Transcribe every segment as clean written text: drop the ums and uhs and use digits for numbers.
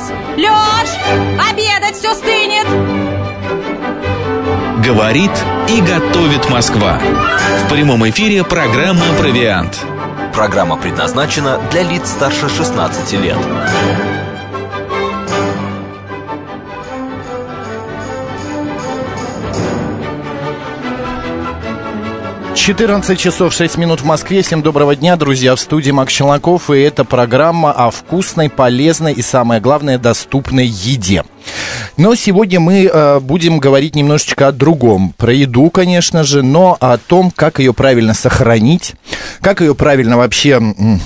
Лёш, обедать все стынет. Говорит и готовит Москва. В прямом эфире программа «Провиант». Программа предназначена для лиц старше 16 лет. 14 часов 6 минут в Москве. Всем доброго дня, друзья. В студии Макс Челноков. И это программа о вкусной, полезной и, самое главное, доступной еде. Но сегодня мы будем говорить немножечко о другом. Про еду, конечно же, но о том, как ее правильно сохранить, как ее правильно вообще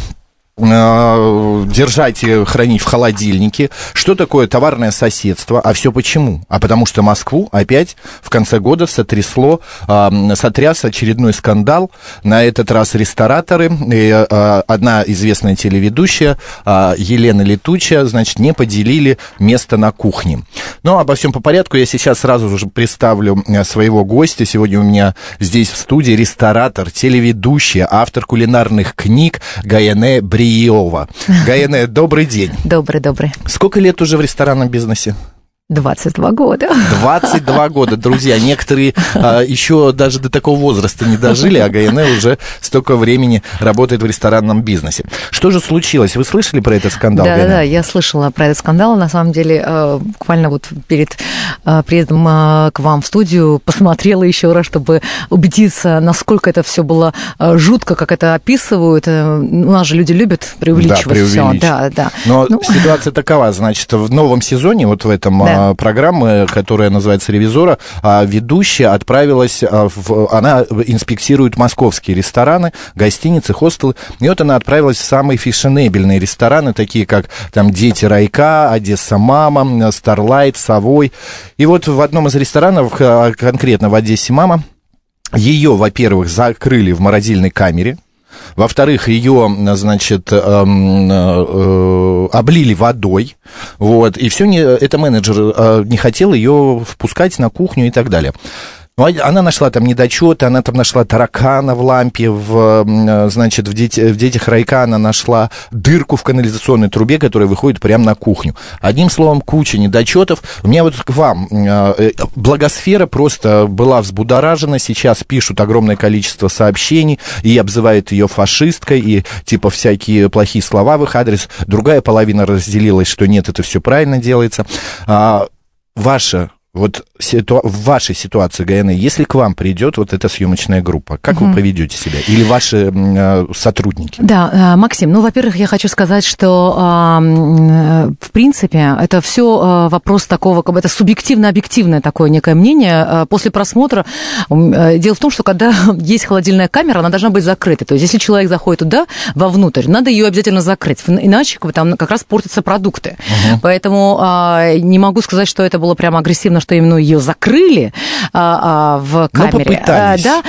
держать и хранить в холодильнике, что такое товарное соседство, а все почему? А потому что Москву опять в конце года сотряс очередной скандал, на этот раз рестораторы, и одна известная телеведущая, Елена Летучая, значит, не поделили место на кухне. Но обо всем по порядку, я сейчас сразу же представлю своего гостя. Сегодня у меня здесь в студии ресторатор, телеведущая, автор кулинарных книг Гаянэ Бриева. Гаянэ, добрый день. Добрый. Сколько лет уже в ресторанном бизнесе? 22 года. 22 года, друзья. Некоторые еще даже до такого возраста не дожили, а Гаянэ уже столько времени работает в ресторанном бизнесе. Что же случилось? Вы слышали про этот скандал, Гаянэ? Да, я слышала про этот скандал. На самом деле, буквально вот перед приездом к вам в студию посмотрела еще раз, чтобы убедиться, насколько это все было жутко, как это описывают. У нас же люди любят преувеличивать все. Да. Но ситуация такова, значит, в новом сезоне, вот в этом программы, которая называется «Ревизора», ведущая отправилась, она инспектирует московские рестораны, гостиницы, хостелы, и вот она отправилась в самые фешенебельные рестораны, такие как там «Дети Райка», «Одесса Мама», «Старлайт», «Совой». И вот в одном из ресторанов, конкретно в «Одессе Мама», ее, во-первых, закрыли в морозильной камере. Во-вторых, ее, значит, облили водой, вот, и все, это менеджер не хотел ее впускать на кухню и так далее. Она нашла там недочеты, она там нашла таракана в лампе, значит, в «Детях Райка» она нашла дырку в канализационной трубе, которая выходит прямо на кухню. Одним словом, куча недочетов. У меня вот к вам, благосфера просто была взбудоражена, сейчас пишут огромное количество сообщений и обзывают ее фашисткой, и типа всякие плохие слова в их адрес. Другая половина разделилась, что нет, это все правильно делается. Вот в вашей ситуации, Гаянэ, если к вам придет вот эта съемочная группа, как вы поведете себя? Или ваши сотрудники? Да, Максим, во-первых, я хочу сказать, что, в принципе, это все вопрос такого, как бы это субъективно-объективное такое некое мнение. После просмотра, дело в том, что когда есть холодильная камера, она должна быть закрыта. То есть, если человек заходит туда, вовнутрь, надо ее обязательно закрыть, иначе там как раз портятся продукты. Поэтому не могу сказать, что это было прямо агрессивно, что именно ее закрыли в камере. Но попытались. Да,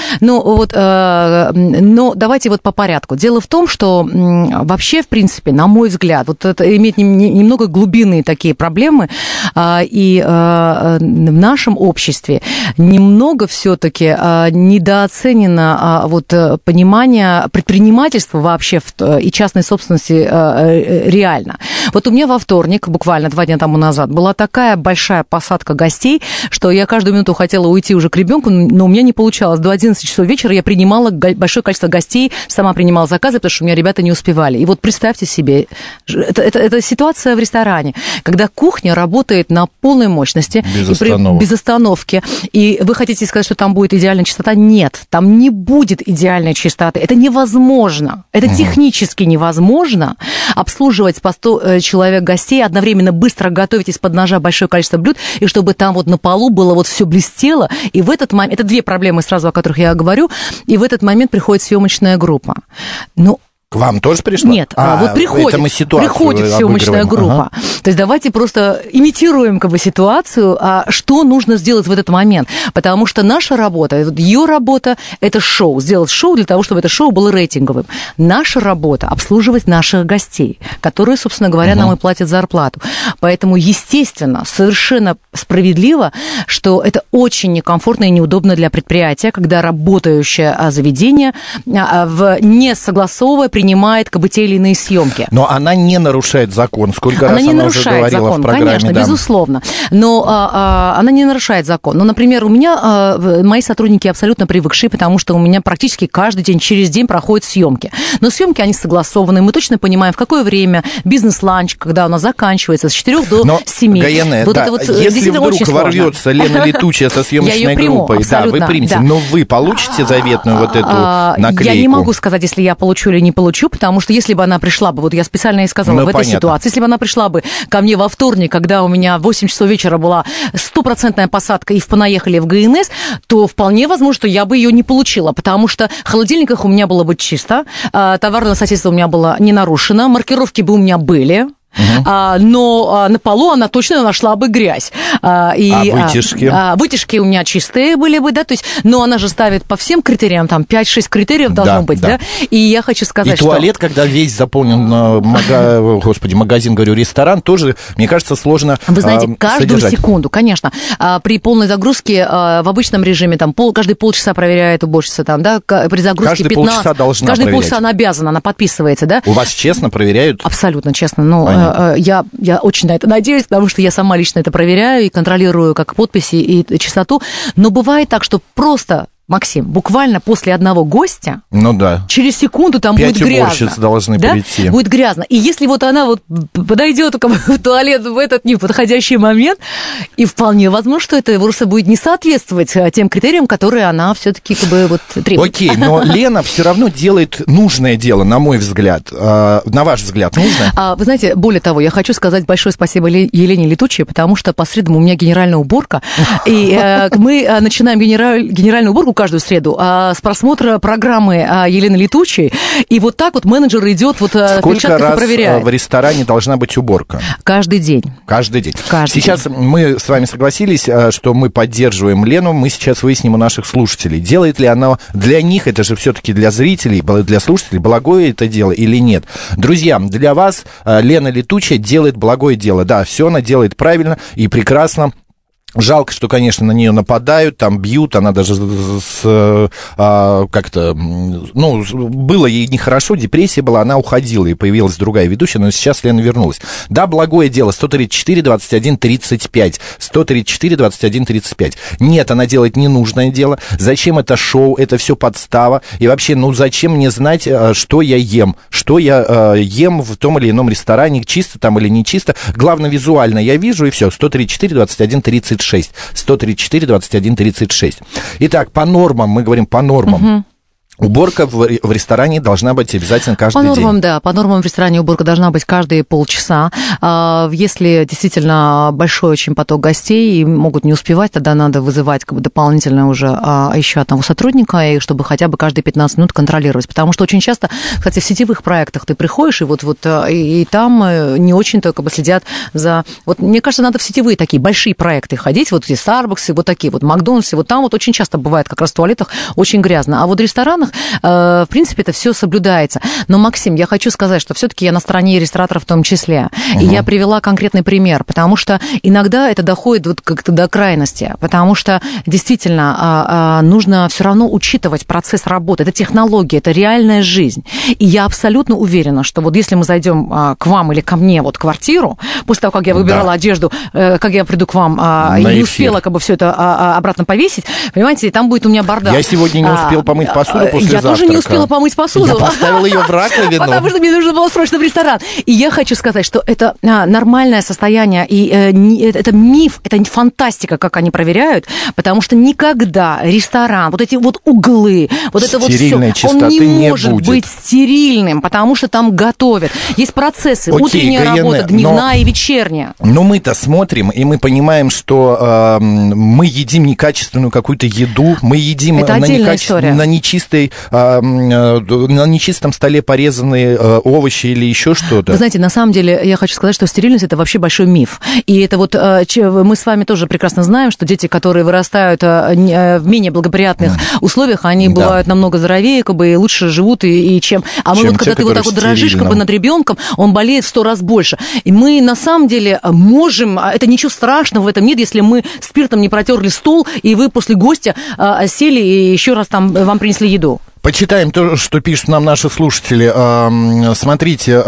но давайте вот по порядку. Дело в том, что вообще, в принципе, на мой взгляд, вот это имеет немного глубинные такие проблемы, и в нашем обществе немного все-таки недооценено вот понимание предпринимательства вообще и частной собственности реально. Вот у меня во вторник, буквально 2 дня тому назад, была такая большая посадка гостей, что я каждую минуту хотела уйти уже к ребенку, но у меня не получалось. До 11 часов вечера я принимала большое количество гостей, сама принимала заказы, потому что у меня ребята не успевали. И вот представьте себе, это ситуация в ресторане, когда кухня работает на полной мощности. Без остановки. И вы хотите сказать, что там будет идеальная чистота? Нет, там не будет идеальной чистоты. Это невозможно. Это технически невозможно обслуживать по 100 человек гостей, одновременно быстро готовить из-под ножа большое количество блюд, и чтобы там вот на полу было вот все блестело, и в этот момент, это 2 проблемы сразу, о которых я говорю, и в этот момент приходит съемочная группа. К вам тоже пришла? Нет, вот приходит съемочная группа. То есть давайте просто имитируем как бы ситуацию, что нужно сделать в этот момент. Потому что наша работа, ее работа – это шоу. Сделать шоу для того, чтобы это шоу было рейтинговым. Наша работа – обслуживать наших гостей, которые, собственно говоря, нам и платят зарплату. Поэтому, естественно, совершенно справедливо, что это очень некомфортно и неудобно для предприятия, когда работающее заведение, не согласовывая, принимает как бы те или иные съемки. Но она не нарушает закон. Сколько Она раз не она нарушает уже говорила закон, в программе. конечно, да. безусловно. Но она не нарушает закон. Но, например, у меня мои сотрудники абсолютно привыкшие, потому что у меня практически каждый день, через день проходят съемки. Но съемки, они согласованы, мы точно понимаем, в какое время бизнес-ланч, когда у нас заканчивается, с 4 до 7. Гаена, вот да, это вот если вдруг ворвется Лена Летучая со съемочной группой, да, вы примете, да. но вы получите заветную вот эту наклейку? Я не могу сказать, если я получу или не получу, потому что если бы она пришла бы, вот я специально и сказала, в этой ситуации, если бы она пришла бы ко мне во вторник, когда у меня в 8 часов вечера была 100% посадка и понаехали в ГНС, то вполне возможно, что я бы ее не получила, потому что в холодильниках у меня было бы чисто, товарное соседство у меня было не нарушено, маркировки бы у меня были. Но на полу она точно нашла бы грязь. Вытяжки? Вытяжки у меня чистые были бы, да, то есть, но она же ставит по всем критериям, там 5-6 критериев должно быть, да, и я хочу сказать, что... И туалет, когда весь заполнен, магазин, говорю, ресторан, тоже, мне кажется, сложно Вы знаете, каждую содержать. секунду, конечно, при полной загрузке в обычном режиме, там, каждые полчаса проверяет уборщица, там, да, при загрузке каждые 15... полчаса должна каждые проверять. полчаса она обязана, она подписывается, да. У вас честно проверяют? Абсолютно честно, но я очень на это надеюсь, потому что я сама лично это проверяю и контролирую как подписи и чистоту. Но бывает так, что просто, Максим, буквально после одного гостя, через секунду там будет грязно. 5 уборщиц должны прийти. Будет грязно. И если вот она вот подойдет в туалет в этот неподходящий момент, и вполне возможно, что это просто будет не соответствовать тем критериям, которые она все-таки как бы вот требует. Окей, но Лена все равно делает нужное дело, на мой взгляд. На ваш взгляд, нужно? Вы знаете, более того, я хочу сказать большое спасибо Елене Летучей, потому что по средам у меня генеральная уборка, и мы начинаем генеральную уборку каждую среду с просмотра программы Елены Летучей, и вот так вот менеджер идет вот в перчатках и проверяет. Сколько раз в ресторане должна быть уборка? Каждый день. Каждый день. Сейчас мы с вами согласились, что мы поддерживаем Лену, мы сейчас выясним у наших слушателей, делает ли она для них, это же все-таки для зрителей, для слушателей, благое это дело или нет. Друзья, для вас Лена Летучая делает благое дело, да, все она делает правильно и прекрасно. Жалко, что, конечно, на нее нападают, там бьют, она даже как-то, было ей нехорошо, депрессия была, она уходила, и появилась другая ведущая, но сейчас Лена вернулась. Да, благое дело, 134-21-35, 134-21-35. Нет, она делает ненужное дело. Зачем это шоу, это все подстава, и вообще, зачем мне знать, что я ем в том или ином ресторане, чисто там или не чисто, главное, визуально я вижу, и все, 134-21-35. 134-21-36. Итак, по нормам, мы говорим по нормам. Уборка в ресторане должна быть обязательно каждый день. По нормам, да. По нормам в ресторане уборка должна быть каждые полчаса. Если действительно большой очень поток гостей и могут не успевать, тогда надо вызывать как бы дополнительно уже еще одного сотрудника, и чтобы хотя бы каждые 15 минут контролировать. Потому что очень часто, кстати, в сетевых проектах ты приходишь, и там не очень-то как бы следят за... Вот мне кажется, надо в сетевые такие большие проекты ходить, вот эти Starbucks, вот такие вот Макдональдсы, вот там вот очень часто бывает как раз в туалетах очень грязно. А вот в ресторанах в принципе, это все соблюдается. Но, Максим, я хочу сказать, что все-таки я на стороне рестораторов в том числе. И я привела конкретный пример, потому что иногда это доходит вот как-то до крайности, потому что действительно нужно все равно учитывать процесс работы. Это технология, это реальная жизнь. И я абсолютно уверена, что вот если мы зайдем к вам или ко мне вот в квартиру, после того, как я выбирала одежду, как я приду к вам и не успела как бы все это обратно повесить, понимаете, там будет у меня бардак. Я сегодня не успел помыть посуду после Я завтрака. тоже не успела помыть посуду. Я поставила ее в раковину. Потому что мне нужно было срочно в ресторан. И я хочу сказать, что это нормальное состояние, и это миф, это фантастика, как они проверяют, потому что никогда ресторан, вот эти вот углы, вот это вот все, он не может быть стерильным, потому что там готовят. Есть процессы, утренняя работа, дневная и вечерняя. Но мы-то смотрим, и мы понимаем, что мы едим некачественную какую-то еду, мы едим на нечистом столе порезанные овощи или еще что-то. Вы знаете, на самом деле, я хочу сказать, что стерильность – это вообще большой миф. И это вот мы с вами тоже прекрасно знаем, что дети, которые вырастают в менее благоприятных условиях, они бывают намного здоровее, как бы, и лучше живут, и чем... А мы вот, когда ты вот так вот дрожишь как бы над ребенком, он болеет в 100 раз больше. И мы, на самом деле, можем... Это ничего страшного в этом нет, если мы спиртом не протерли стол, и вы после гостя сели и еще раз там вам принесли еду. Почитаем то, что пишут нам наши слушатели. Смотрите,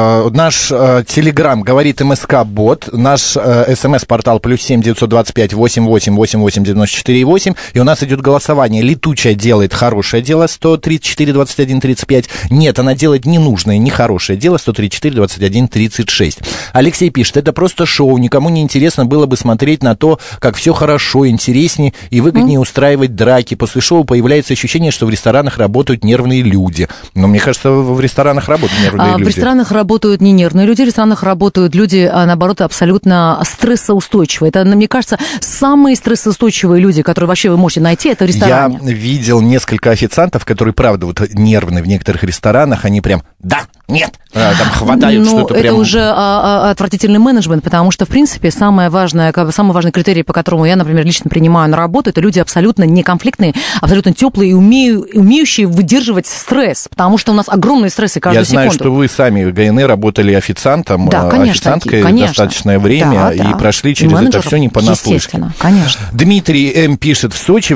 наш Телеграм говорит МСК-бот, наш СМС-портал +7 925 88 88 94 8. И у нас идет голосование. Летучая делает хорошее дело, 134 21 35. Нет, она делает ненужное, нехорошее дело, 134 21 36. Алексей пишет, это просто шоу, никому не интересно было бы смотреть на то, как все хорошо, интереснее и выгоднее устраивать драки. После шоу появляется ощущение, что в ресторанах работают нервные люди. Но мне кажется, в ресторанах работают нервные люди. В ресторанах работают не нервные люди, в ресторанах работают люди, наоборот, абсолютно стрессоустойчивые. Это, мне кажется, самые стрессоустойчивые люди, которые вообще вы можете найти, это в ресторане. Я видел несколько официантов, которые, правда, вот нервные в некоторых ресторанах, они прям «да», «нет», там хватают что-то прям... Это уже отвратительный менеджмент, потому что, в принципе, самый важный критерий, по которому я, например, лично принимаю на работу, это люди абсолютно неконфликтные, абсолютно теплые и умеющие выдерживать стресс, потому что у нас огромные стрессы каждую секунду. Я знаю, что вы сами в ГНР работали официантом, да, конечно, официанткой достаточное время, и прошли через это все не понаслышке. Естественно, конечно. Дмитрий М. пишет, в Сочи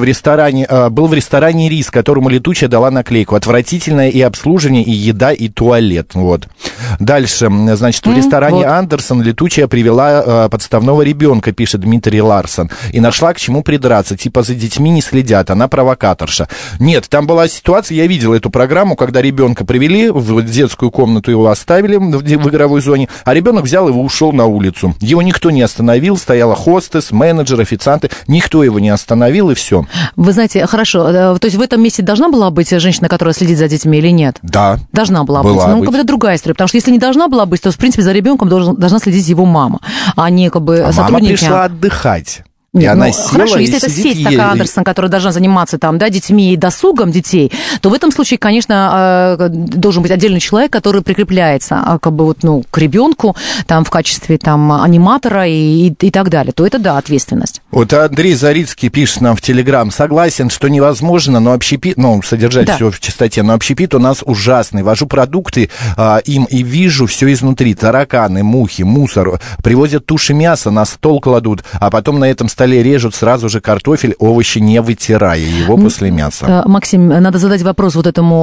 был в ресторане рис, которому летучая дала наклейку. Отвратительное и обслуживание, и еда, и туалет. Вот. Дальше, значит, в ресторане Андерсон летучая привела подставного ребенка, пишет Дмитрий Ларсон, и нашла к чему придраться. Типа за детьми не следят, она провокаторша. Нет, там была ситуация, я видел эту программу, когда ребенка привели в детскую комнату, его оставили в игровой зоне, а ребенок взял его и ушел на улицу. Его никто не остановил, стояла хостес, менеджер, официанты, никто его не остановил, и все. Вы знаете, хорошо, то есть в этом месте должна была быть женщина, которая следит за детьми или нет? Да. Должна была быть. Ну, как бы это другая история, потому что если не должна была быть, то, в принципе, за ребенком должна следить его мама, а не как бы сотрудники. Мама пришла отдыхать. Нет, и она села, хорошо, и если это сидит сеть такая Андерсон, которая должна заниматься там, да, детьми и досугом детей, то в этом случае, конечно, должен быть отдельный человек, который прикрепляется как бы вот, ну, к ребенку там, в качестве там, аниматора и так далее. То это, да, ответственность. Вот Андрей Зарицкий пишет нам в Телеграм. Согласен, что невозможно, но общепит, содержать все в чистоте, но общепит у нас ужасный. Вожу продукты им и вижу все изнутри. Тараканы, мухи, мусор. Привозят туши мяса, на стол кладут, а потом на этом столе режут сразу же картофель, овощи не вытирая его после мяса. Максим, надо задать вопрос вот этому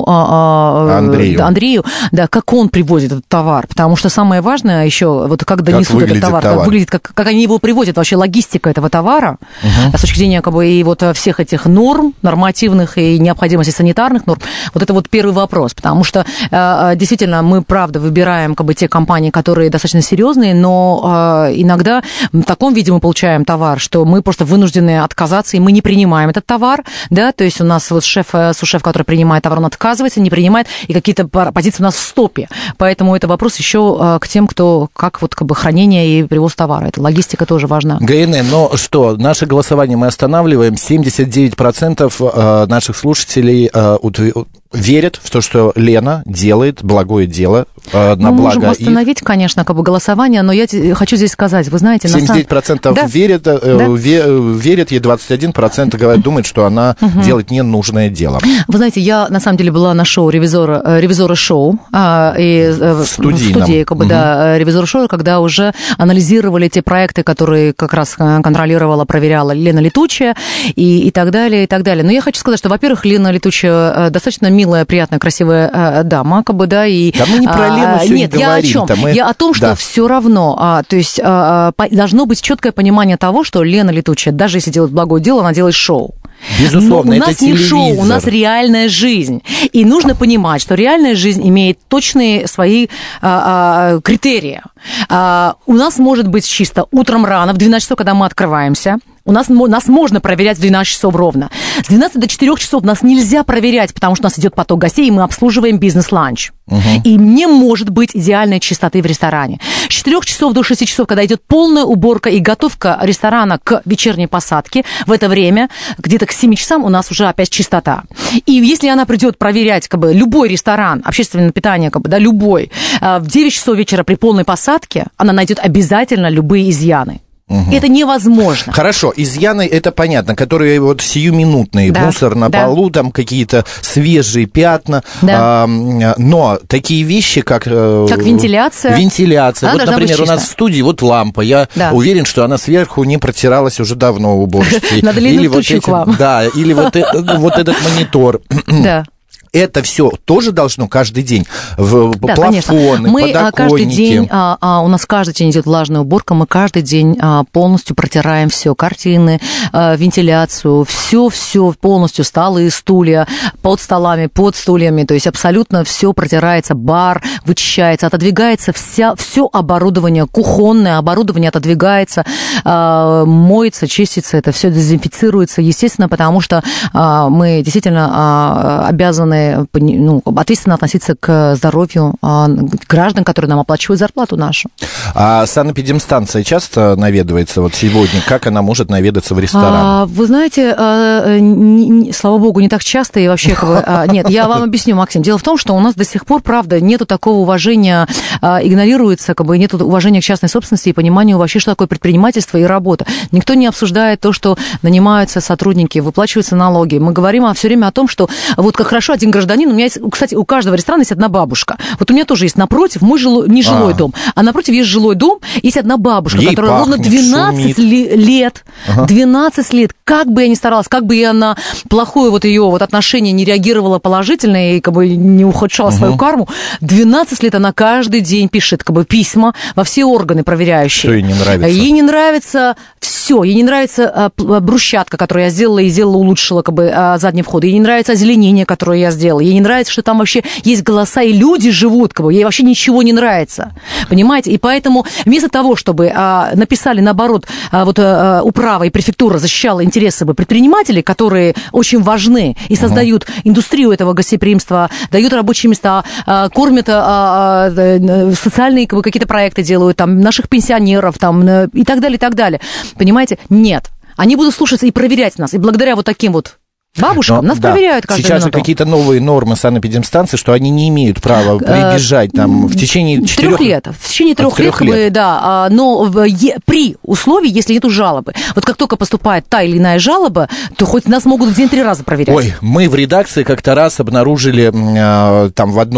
Андрею, да, как он привозит этот товар, потому что самое важное еще, вот как донесут этот товар, как выглядит, как они его привозят, вообще логистика этого товара, с точки зрения как бы и вот всех этих норм нормативных и необходимости санитарных норм, вот это вот первый вопрос, потому что действительно мы, правда, выбираем как бы те компании, которые достаточно серьезные, но иногда в таком виде мы получаем товар, что мы просто вынуждены отказаться, и мы не принимаем этот товар, да, то есть у нас вот сушеф, который принимает товар, он отказывается, не принимает, и какие-то позиции у нас в стопе, поэтому это вопрос еще к тем, кто, как вот как бы хранение и привоз товара, это логистика тоже важна. ГНН, но что, наше голосование мы останавливаем, 79% наших слушателей верят в то, что Лена делает благое дело на благо. Мы можем остановить, конечно, как бы голосование, но я хочу здесь сказать, вы знаете... 79% верят, ей 21% думают, что она делает ненужное дело. Вы знаете, я, на самом деле, была на шоу «Ревизоры шоу», в студии, как бы, да, «Ревизоры шоу», когда уже анализировали те проекты, которые как раз контролировала, проверяла Лена Летучая и так далее, и так далее. Но я хочу сказать, что, во-первых, Лена Летучая достаточно милая, приятная, красивая дама, как бы, да, и... Да мы не про Лену все нет, не говорим. Я о чем? Я о том, что все равно, то есть должно быть четкое понимание того, что Лена Летучая, даже если делает благое дело, она делает шоу. Безусловно, но у нас не шоу, у нас реальная жизнь. И нужно понимать, что реальная жизнь имеет точные свои критерии. У нас может быть чисто утром рано, в 12 часов, когда мы открываемся. Нас можно проверять в 12 часов ровно. С 12 до 4 часов нас нельзя проверять, потому что у нас идет поток гостей, и мы обслуживаем бизнес-ланч. И не может быть идеальной чистоты в ресторане. С 4 часов до 6 часов, когда идет полная уборка и готовка ресторана к вечерней посадке, в это время, где-то к 7 часам у нас уже опять чистота. И если она придет проверять как бы, любой ресторан, общественное питание, как бы, да, любой, в 9 часов вечера при полной посадке, она найдет обязательно любые изъяны. Это невозможно. Хорошо, изъяны, это понятно, которые вот сиюминутные, да, мусор на полу, там какие-то свежие пятна, но такие вещи, как вентиляция. Вот, например, у нас в студии вот лампа, я уверен, что она сверху не протиралась уже давно уборщицей. Надо Лену Летучую к вам. Да, или вот этот монитор. Да. Это все тоже должно каждый день в Да, плафоны, мы подоконники. каждый день, у нас каждый день идет влажная уборка, мы каждый день полностью протираем все, картины, вентиляцию, все полностью, столы, стулья, под столами, под стульями, то есть абсолютно все протирается, бар вычищается, отодвигается все оборудование, кухонное оборудование отодвигается, моется, чистится, это все дезинфицируется, естественно, потому что мы действительно обязаны ответственно относиться к здоровью граждан, которые нам оплачивают зарплату нашу. А санэпидемстанция часто наведывается вот сегодня? Как она может наведаться в ресторан? Вы знаете, слава богу, не так часто и вообще... Нет, я вам объясню, Максим. Дело в том, что у нас до сих пор, правда, нету такого уважения, игнорируется, нету уважения к частной собственности и понимания вообще, что такое предпринимательство и работа. Никто не обсуждает то, что нанимаются сотрудники, выплачиваются налоги. Мы говорим все время о том, что вот как хорошо один гражданин, у меня есть, кстати, у каждого ресторана есть одна бабушка. Вот у меня тоже есть напротив мой нежилой дом, а напротив есть жилой дом, есть одна бабушка, ей которая ровно 12 лет, 12 лет, как бы я ни старалась, как бы я на плохое вот ее вот отношение не реагировала положительно и как бы не ухудшала свою карму, 12 лет она каждый день пишет как бы письма во все органы проверяющие. Что ей не нравится? Ей не нравится все, ей не нравится брусчатка, которую я сделала и улучшила как бы задний вход, ей не нравится озеленение, которое я сделала, ей не нравится, что там вообще есть голоса и люди живут, как бы, ей вообще ничего не нравится, понимаете, и поэтому вместо того, чтобы написали наоборот, управа и префектура защищала интересы предпринимателей, которые очень важны и создают индустрию этого гостеприимства, дают рабочие места, кормят, социальные какие-то проекты делают, там, наших пенсионеров, там, и так далее, понимаете, нет, они будут слушаться и проверять нас, и благодаря вот таким вот бабушкам нас проверяют каждую минуту. Сейчас же какие-то новые нормы санэпидемстанции, что они не имеют права прибежать там в течение 4 лет. В течение 3 лет, да, но при условии, если нету жалобы. Вот как только поступает та или иная жалоба, то хоть нас могут в день 3 раза проверять. Ой, мы в редакции как-то раз обнаружили там в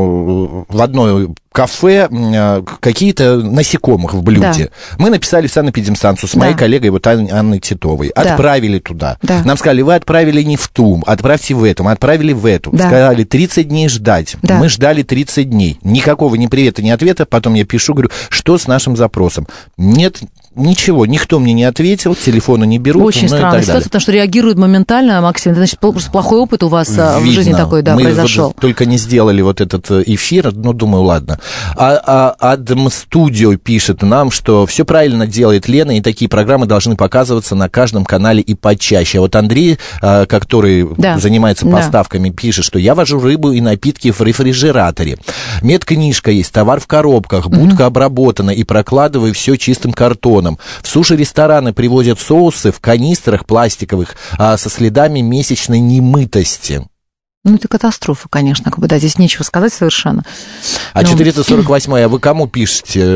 одной кафе какие-то насекомых в блюде. Да. Мы написали в санэпидемстанцию с моей коллегой вот Анной Титовой. Отправили туда. Да. Нам сказали, вы отправили не в ту, отправьте в эту. Мы отправили в эту. Да. Сказали, 30 дней ждать. Да. Мы ждали 30 дней. Никакого ни привета, ни ответа. Потом я пишу, говорю, что с нашим запросом? Нет, ничего, никто мне не ответил, телефона не берут. Очень странная ситуация, потому что реагируют моментально, Максим. Это значит, просто плохой опыт у вас в жизни такой, да, произошел. Мы только не сделали вот этот эфир, но думаю, ладно. Адам Студио пишет нам, что все правильно делает Лена, и такие программы должны показываться на каждом канале и почаще. А вот Андрей, который занимается поставками, пишет, что я вожу рыбу и напитки в рефрижераторе. Медкнижка есть, товар в коробках, будка обработана, и прокладываю все чистым картоном. В суши-рестораны привозят соусы в канистрах пластиковых со следами месячной немытости. Ну, это катастрофа, конечно, как бы, да, здесь нечего сказать совершенно. А 448-й, а вы кому пишете?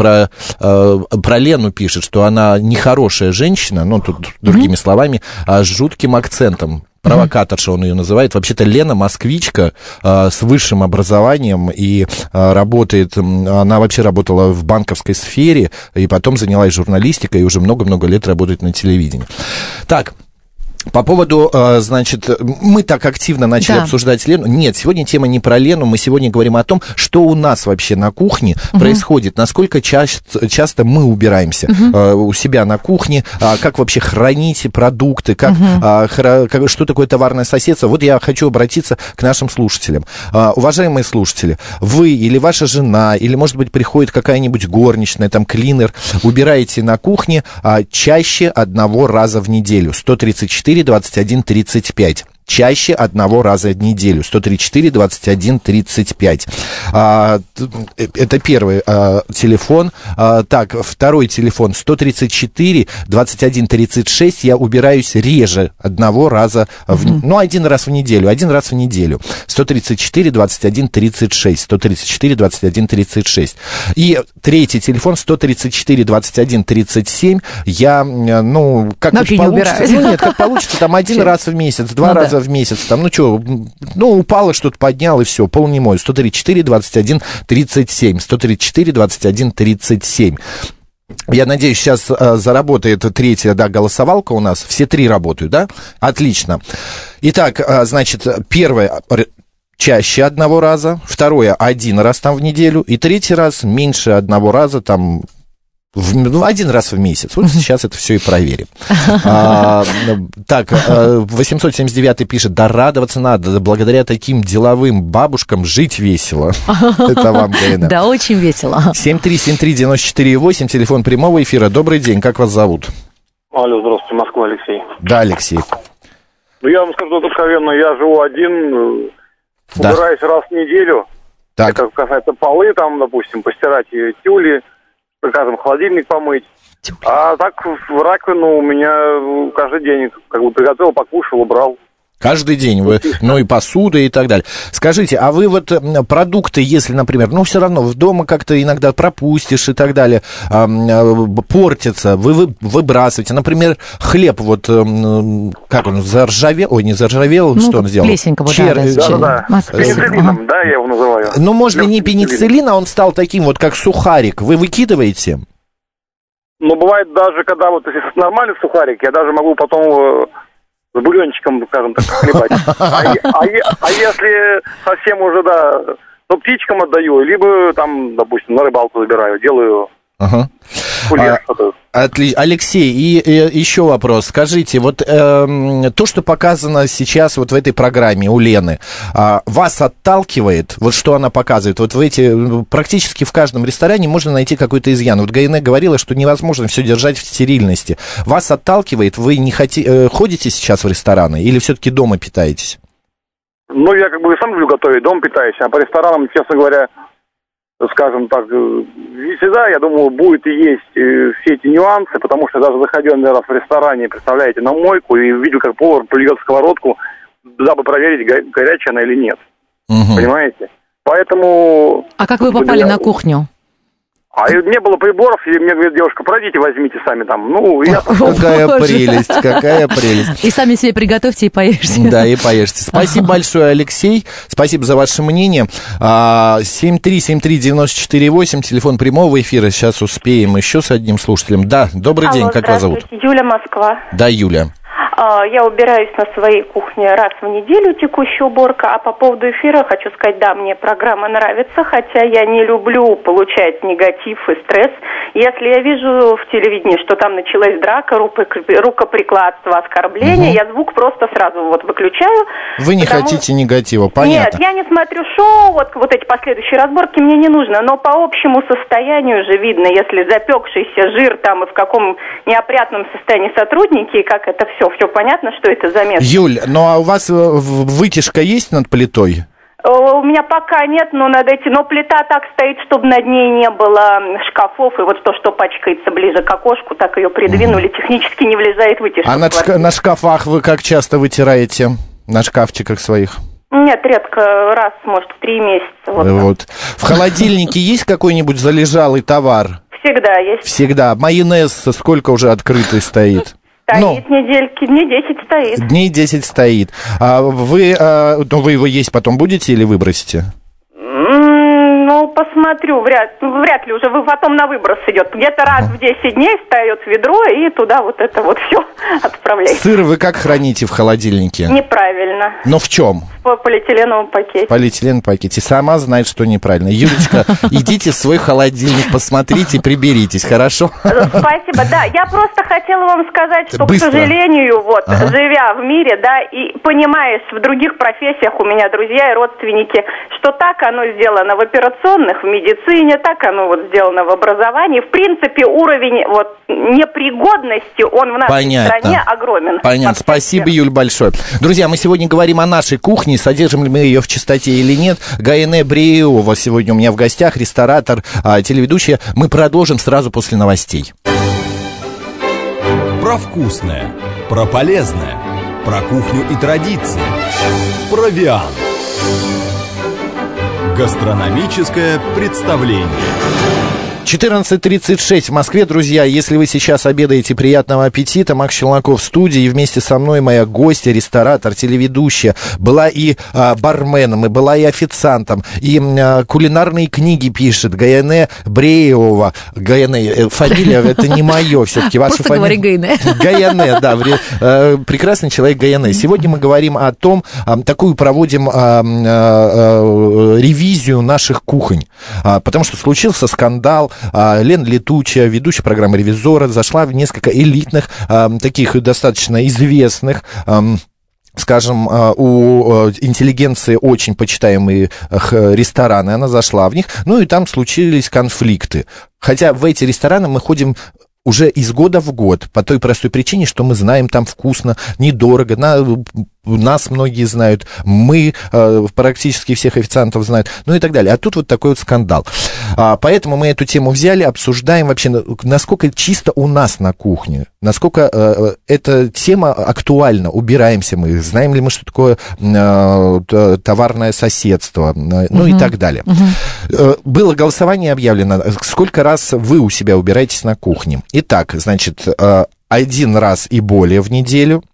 Про Лену пишет, что она нехорошая женщина, ну, тут другими словами, с жутким акцентом. Провокаторша он ее называет. Вообще-то Лена москвичка с высшим образованием и работает, она вообще работала в банковской сфере и потом занялась журналистикой и уже много-много лет работает на телевидении. Так. По поводу, значит, мы так активно начали обсуждать Лену. Нет, сегодня тема не про Лену, мы сегодня говорим о том, что у нас вообще на кухне происходит, насколько часто мы убираемся у себя на кухне, как вообще хранить продукты, что такое товарное соседство. Вот я хочу обратиться к нашим слушателям. Уважаемые слушатели, вы или ваша жена, или, может быть, приходит какая-нибудь горничная, там, клинер, убираете на кухне чаще 1 раза в неделю, 134 21 35. Чаще 1 раза в неделю. 134 21 35. Это первый телефон. Так, второй телефон 134 21 36. Я убираюсь реже 1 раза ну, 1 раз в неделю. 1 раз в неделю. 134 21 36. 134 21 36. И третий телефон 134 21 37. Я, ну, как вообще получится. Ну, нет, как получится, там 1 раз в месяц, 2 раза в месяц, там, ну что, ну, упало что-то, поднял, и все, пол не мой. 134 21 37. 134 21 37. Я надеюсь, сейчас заработает третья, голосовалка у нас. Все 3 работают, да? Отлично. Итак, значит, первое. чаще одного раза, второе один раз там в неделю, и третий раз меньше одного раза там один раз в месяц. Вот сейчас это все и проверим. Так, 879 пишет, да радоваться надо, да благодаря таким деловым бабушкам жить весело. Это вам, Галина. Да, очень весело. 7373948, телефон прямого эфира. Добрый день, как вас зовут? Алло, здравствуйте, Москва, Алексей. Да, Алексей. Ну, я вам скажу откровенно, я живу один, убираюсь раз в неделю. Так. Это касается полы, там, допустим, постирать тюли, скажем, холодильник помыть. А так в раковину у меня каждый день, как бы приготовил, покушал, убрал. Каждый день вы, ну и посуда и так далее. Скажите, а вы вот продукты, если, например, ну все равно в дома как-то иногда пропустишь и так далее, портятся, вы выбрасываете, например, хлеб вот, как он, заржавел, ой, не заржавел, ну, что он сделал? Плесенького, да. Пенициллином, да, я его называю. Ну, можно не пенициллин, а он стал таким вот, как сухарик. Вы выкидываете? Ну, бывает даже, когда вот, если нормальный сухарик, я даже могу потом с бульончиком, скажем так, хлебать. А если совсем уже, да, то птичкам отдаю, либо там, допустим, на рыбалку забираю, делаю кулеш, что-то. Алексей, и еще вопрос. Скажите, вот то, что показано сейчас вот в этой программе у Лены, вас отталкивает, вот что она показывает? Вот практически в каждом ресторане можно найти какой-то изъян. Вот Гаине говорила, что невозможно все держать в стерильности. Вас отталкивает? Вы не ходите сейчас в рестораны или все-таки дома питаетесь? Ну, я как бы сам люблю готовить, дома питаюсь, а по ресторанам, честно говоря, скажем так, всегда, я думаю, будет и есть все эти нюансы, потому что даже заходя один раз в ресторане, представляете, на мойку и видел, как повар плюет сковородку, дабы проверить, горячая она или нет. Понимаете? Поэтому... А как вы попали на кухню? А не было приборов, и мне говорит девушка, пройдите, возьмите сами там. Ну, я пошел. Какая прелесть, какая прелесть. И сами себе приготовьте и поешьте. Да, и поешьте. Спасибо большое, Алексей. Спасибо за ваше мнение. 7373948, телефон прямого эфира. Сейчас успеем еще с одним слушателем. Да, добрый день, как вас зовут? Юля, Москва. Да, Юля. Я убираюсь на своей кухне раз в неделю, текущая уборка. А по поводу эфира хочу сказать, да, мне программа нравится, хотя я не люблю получать негатив и стресс. Если я вижу в телевидении, что там началась драка, рукоприкладство, оскорбление, я звук просто сразу вот выключаю. Вы не хотите негатива, понятно. Нет, я не смотрю шоу, вот эти последующие разборки мне не нужно, но по общему состоянию же видно, если запекшийся жир там и в каком неопрятном состоянии сотрудники, и как это все понятно, что это за место. Юль, ну а у вас вытяжка есть над плитой? У меня пока нет, но плита так стоит, чтобы над ней не было шкафов, и вот то, что пачкается ближе к окошку, так ее придвинули, технически не влезает вытяжка. А на шкафах вы как часто вытираете? На шкафчиках своих? Нет, редко, раз, может, в 3 месяца. Вот. В холодильнике есть какой-нибудь залежалый товар? Всегда есть. Всегда. Майонез сколько уже открытый стоит? Стоит недельки, дней 10 стоит. Дней 10 стоит. А вы его есть потом будете или выбросите? Ну, посмотрю, вряд ли уже потом на выброс идет. Где-то раз в 10 дней встает ведро и туда вот это вот все отправляется. Сыр вы как храните в холодильнике? Неправильно. Но в чем? В полиэтиленовом пакете. В полиэтиленовом пакете. Сама знает, что неправильно. Юлечка, идите в свой холодильник, посмотрите, приберитесь, хорошо? Спасибо, да. Я просто хотела вам сказать, что, быстро. К сожалению, живя в мире, да, и понимаешь, в других профессиях у меня друзья и родственники, что так оно сделано в операционных, в медицине, так оно сделано в образовании. В принципе, уровень непригодности, он в нашей стране огромен. Понятно. Спасибо, Юль, большое. Друзья, мы сегодня говорим о нашей кухне, содержим ли мы ее в чистоте или нет. Гаине Бриева сегодня у меня в гостях, ресторатор, телеведущая. Мы продолжим сразу после новостей. Про вкусное, про полезное, про кухню и традиции. Провиант. Гастрономическое представление. 14:36 в Москве, друзья. Если вы сейчас обедаете, приятного аппетита. Макс Челноков в студии. И вместе со мной моя гостья, ресторатор, телеведущая. Была и барменом, и была и официантом. И кулинарные книги пишет. Гаяне Бреева. Гаяне, фамилия, это не мое все-таки. Ваша Просто фамилия. говори Гаяне. Гаяне, да. Прекрасный человек Гаяне. Сегодня мы говорим о том, такую проводим ревизию наших кухонь. Потому что случился скандал. Лена Летучая, ведущая программы «Ревизора», зашла в несколько элитных, таких достаточно известных, скажем, у интеллигенции очень почитаемые рестораны, она зашла в них, ну и там случились конфликты. Хотя в эти рестораны мы ходим уже из года в год, по той простой причине, что мы знаем, там вкусно, недорого, нас многие знают, мы практически всех официантов знают, ну и так далее. А тут вот такой вот скандал. Поэтому мы эту тему взяли, обсуждаем вообще, насколько чисто у нас на кухне, насколько эта тема актуальна, убираемся мы, знаем ли мы, что такое товарное соседство, ну и так далее. Было голосование объявлено, сколько раз вы у себя убираетесь на кухне. Итак, значит, 1 раз и более в неделю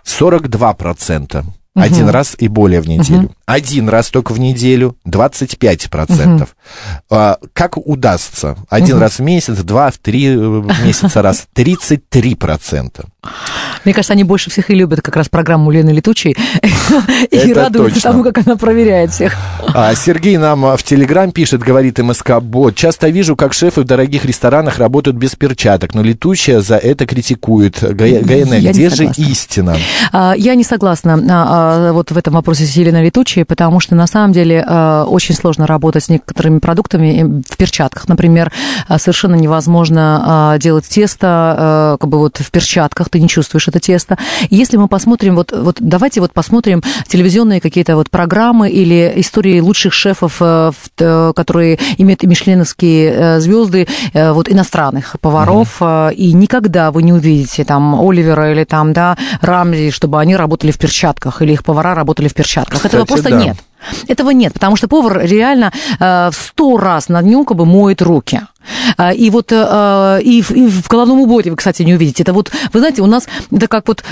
42%. Один раз и более в неделю. 1 раз только в неделю 25%. Как удастся? 1 раз в месяц, 2, в 3 месяца раз 33%. Мне кажется, они больше всех и любят как раз программу Лены Летучей и радуются тому, как она проверяет всех. Сергей нам в Телеграм пишет, говорит МСК-бот. Часто вижу, как шефы в дорогих ресторанах работают без перчаток, но Летучая за это критикует. Гаяне, где же истина? Я не согласна вот в этом вопросе с Еленой Летучей, потому что на самом деле очень сложно работать с некоторыми продуктами в перчатках. Например, совершенно невозможно делать тесто как бы вот в перчатках, ты не чувствуешь это тесто. Если мы посмотрим, вот давайте вот посмотрим телевизионные какие-то вот программы или истории лучших шефов, которые имеют мишленовские звезды, вот иностранных поваров, и никогда вы не увидите там Оливера или там, да, Рамзи, чтобы они работали в перчатках, или их повара работали в перчатках. Кстати, этого просто нет. Этого нет, потому что повар реально 100 раз на дню как бы моет руки. И вот и в головном уборе вы, кстати, не увидите. Это вот, вы знаете, у нас это как вот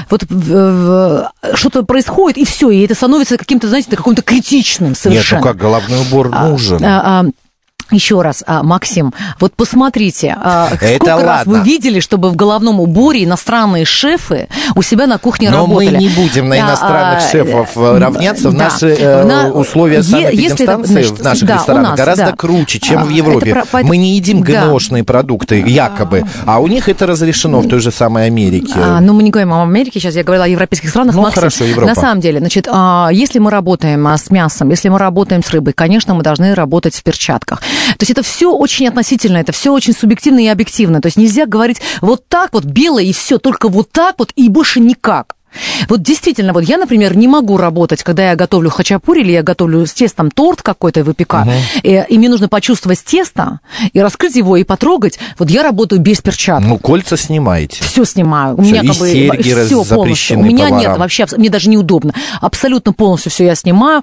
что-то происходит, и все, и это становится каким-то, знаете, каким-то критичным совершенно. Нет, ну как, головной убор нужен. Еще раз, Максим, вот посмотрите, сколько раз вы видели, чтобы в головном уборе иностранные шефы у себя на кухне работали. Но мы не будем на иностранных шефов равняться. В наши условия санэпидемстанции в наших ресторанах гораздо круче, чем в Европе. Мы не едим ГМОшные продукты, якобы, а у них это разрешено в той же самой Америке. Ну, мы не говорим о Америке, сейчас я говорила о европейских странах. Ну, Максим, хорошо, Европа. На самом деле, значит, если мы работаем с мясом, если мы работаем с рыбой, конечно, мы должны работать в перчатках. То есть это все очень относительно, это все очень субъективно и объективно. То есть нельзя говорить вот так вот, белое и все, только вот так вот и больше никак. Вот действительно, вот я, например, не могу работать, когда я готовлю хачапури или я готовлю с тестом торт какой-то и выпекаю, и мне нужно почувствовать тесто и раскрыть его, и потрогать. Вот я работаю без перчаток. Ну, кольца снимаете. Все снимаю. У всё, меня как бы все полностью. У меня поварам. нет вообще, мне даже неудобно. Абсолютно полностью все я снимаю,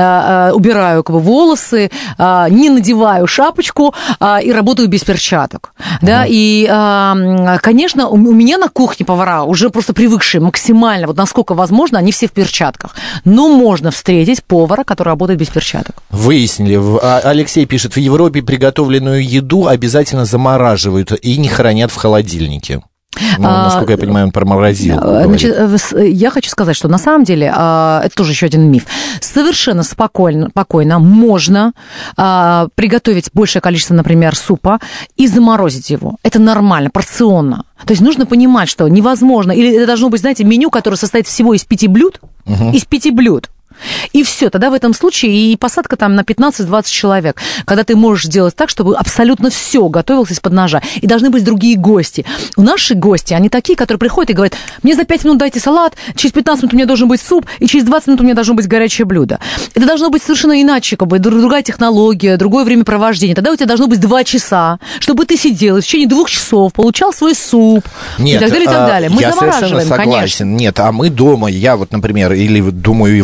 убираю как бы волосы, не надеваю шапочку и работаю без перчаток. Да, и, конечно, у меня на кухне повара уже просто привыкшие максимально, вот насколько возможно, они все в перчатках. Но можно встретить повара, который работает без перчаток. Выяснили. Алексей пишет, в Европе приготовленную еду обязательно замораживают и не хранят в холодильнике. Ну, насколько я понимаю, он про морозилку говорит. Значит, я хочу сказать, что на самом деле, это тоже еще один миф, совершенно спокойно можно приготовить большее количество, например, супа и заморозить его. Это нормально, порционно. То есть нужно понимать, что невозможно, или это должно быть, знаете, меню, которое состоит всего из 5 блюд, из 5 блюд. И все, тогда в этом случае и посадка там на 15-20 человек, когда ты можешь сделать так, чтобы абсолютно все готовилось из-под ножа. И должны быть другие гости. У наших гости, они такие, которые приходят и говорят, мне за 5 минут дайте салат, через 15 минут у меня должен быть суп, и через 20 минут у меня должно быть горячее блюдо. Это должно быть совершенно иначе, как бы другая технология, другое времяпровождение. Тогда у тебя должно быть 2 часа, чтобы ты сидел и в течение 2 часов получал свой суп. Нет, и так далее, и так далее. Мы я замораживаем, совершенно согласен. конечно. Нет, а мы дома, я вот, например, или думаю, и вы так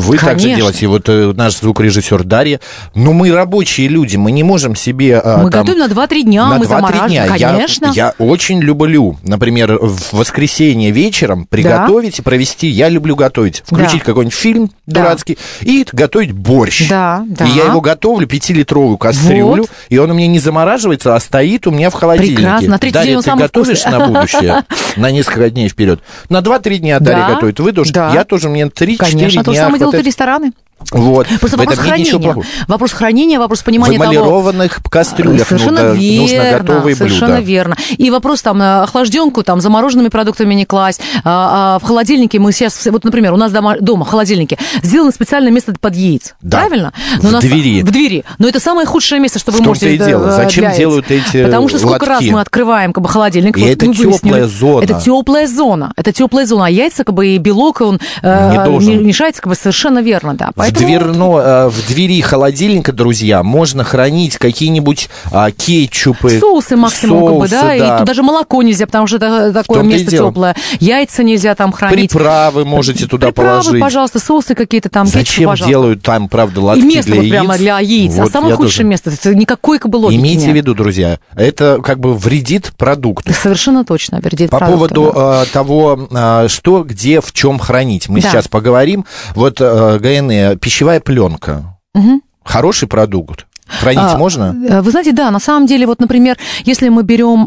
Конечно. делать. И вот наш звукорежиссер Дарья. Но мы рабочие люди, мы не можем себе... Мы готовим на 2-3 дня, мы замораживаем. Конечно. Я очень люблю, например, в воскресенье вечером приготовить и провести. Я люблю готовить. Включить какой-нибудь фильм дурацкий и готовить борщ. Да. И я его готовлю, 5-литровую кастрюлю, и он у меня не замораживается, а стоит у меня в холодильнике. Прекрасно. На 3 дня он самый готовишь вкусный. на будущее, на несколько дней вперед. На 2-3 дня Дарья готовит. Вы тоже? Да. Я тоже, мне 3-4 дня. Конечно, то же самое делают и рестораны. Вот. Просто вопрос хранения. Вопрос хранения, вопрос понимания того... В эмалированных кастрюлях нужно готовые блюда. Совершенно верно. И вопрос там охлажденку, там замороженными продуктами не класть. В холодильнике мы сейчас... Вот, например, у нас дома в холодильнике сделано специальное место под яиц. Да. Правильно? В двери. В двери. Но это самое худшее место, что вы можете... Зачем делают эти Потому что сколько раз мы открываем холодильник... И это теплая зона. Это теплая зона. Это теплая зона. А яйца, и белок, он мешается, совершенно верно, да. В двери холодильника, друзья, можно хранить какие-нибудь кетчупы. Соусы максимум, да, и тут даже молоко нельзя, потому что это такое место теплое. Яйца нельзя там хранить. Приправы можете туда положить. Пожалуйста, соусы какие-то там, зачем кетчуп, делают там, правда, лотки для яиц? И место прямо для яиц. Вот, а самое худшее место, это никакой логики имейте нет. в виду, друзья, это вредит продукту. Совершенно точно вредит продукту. По поводу да. того, что, где, в чем хранить, мы сейчас поговорим. Вот, ГНЭ, пищевая пленка. Хороший продукт. Хранить можно? Вы знаете, да, на самом деле, вот, например, если мы берем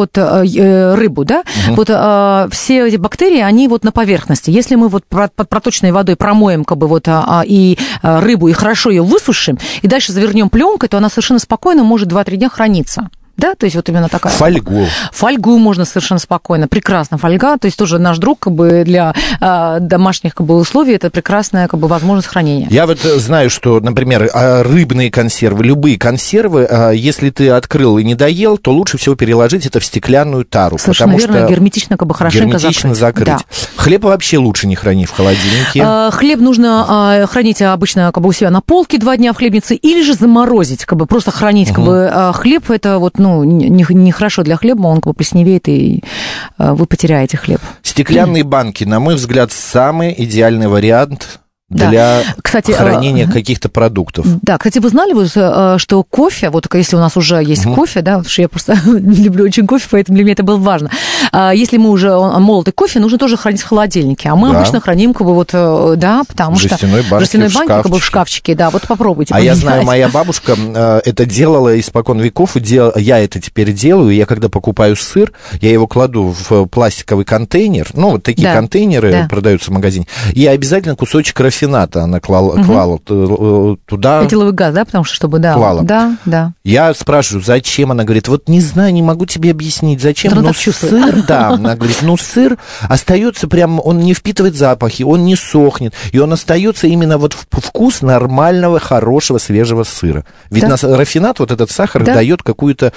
рыбу, да, все эти бактерии, они на поверхности. Если мы под проточной водой промоем и рыбу, и хорошо ее высушим, и дальше завернем пленкой, то она совершенно спокойно может 2-3 дня храниться. Да, то есть вот именно такая. Фольгу. Фольгу можно совершенно спокойно. Прекрасно фольга. То есть тоже наш друг для домашних условий это прекрасная возможность хранения. Я вот знаю, что, например, рыбные консервы, любые консервы, если ты открыл и не доел, то лучше всего переложить это в стеклянную тару. Совершенно верно, герметично, хорошенько закрыть. Да. Хлеб вообще лучше не храни в холодильнике. Хлеб нужно хранить обычно у себя на полке 2 дня в хлебнице, или же заморозить, просто хранить. Хлеб это нехорошо для хлеба, он плесневеет, и вы потеряете хлеб. Стеклянные банки, на мой взгляд, самый идеальный вариант для хранения каких-то продуктов. Да, кстати, вы знали, что кофе, если у нас уже есть кофе, да, потому что я просто люблю очень кофе, поэтому для меня это было важно. Если мы уже молотый кофе, нужно тоже хранить в холодильнике, а мы обычно храним, потому что жестяной банки в шкафчике, да, вот попробуйте. Я знаю, моя бабушка это делала испокон веков, и я это теперь делаю, я когда покупаю сыр, я его кладу в пластиковый контейнер, такие контейнеры продаются в магазине, и обязательно кусочек рафината она клала туда. Этиловый газ, да, потому что чтобы, клала. Да. Я спрашиваю, зачем? Она говорит, не знаю, не могу тебе объяснить, зачем. Но сыр, да, она говорит, сыр остается прям, он не впитывает запахи, он не сохнет, и он остается именно вкус нормального, хорошего, свежего сыра. Ведь рафинат, этот сахар дает какую-то